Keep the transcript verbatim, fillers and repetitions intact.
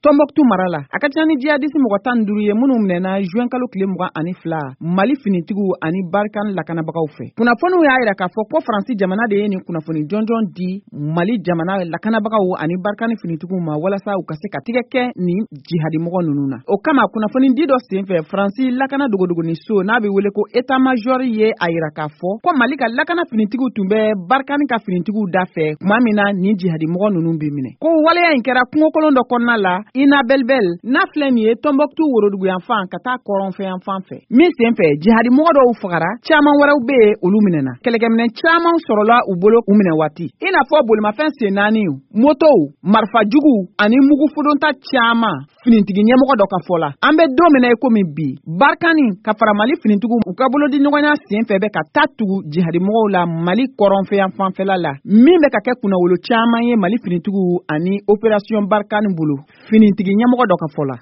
Tombouctou mara la a ka ca ni jihadiste mɔgɔ tan ni duuru ye minnu minɛna juin kalo tile mugan ani fila Mali finitigiw ani Barkan lakanabagaw fɛ. Kunnafoniw y'a yira k'a fɔ ko Faransi jamana de ye nin kunnafoni jɔnjɔn di Mali jamana lakanabagaw ani Barkan finitigiw ma walasa u ka se ka tigɛ kɛ nin jihadimɔgɔ ninnu na. O kama kunnafoni di dɔ senfɛ Faransi lakana dogodogoni so n'a bɛ wele ko état major ye a yira k'a fɔ ko Mali ka lakana finitigiw tun bɛ Barkan ka finitigiw da fɛ tuma min na nin jihadimɔgɔ ninnu bɛ minɛ. Ko waleya in kɛra kungo kolon dɔ kɔnɔna la Ina Belbel n'a filɛ nin ye Tombouctou worodugu yan fan ka taa kɔrɔnfɛ yan fan fɛ. Min senfɛ jihadimɔgɔ dɔw fagara caman wɛrɛw bɛ yen olu minɛna. Kɛlɛkɛminɛ caman sɔrɔla u bolo u minɛ waati. I n'a fɔ bolimafɛn sen naani, motow, marifajugu ani mugufudonta caman finitigi ɲɛmɔgɔ dɔ ka fɔ la. An bɛ don min na i komi bi Barkani ka fara Mali finitigiw u ka bolo di ɲɔgɔnya senfɛ bɛ ka taa tugu jihadimɔgɔw la Mali kɔrɔnfɛ yan fanfɛla la min bɛ ka kɛ kunnawolo caman ye Mali finitigiw ani opération Barkani bolo finitigi ɲɛmɔgɔ dɔ ka fɔ la.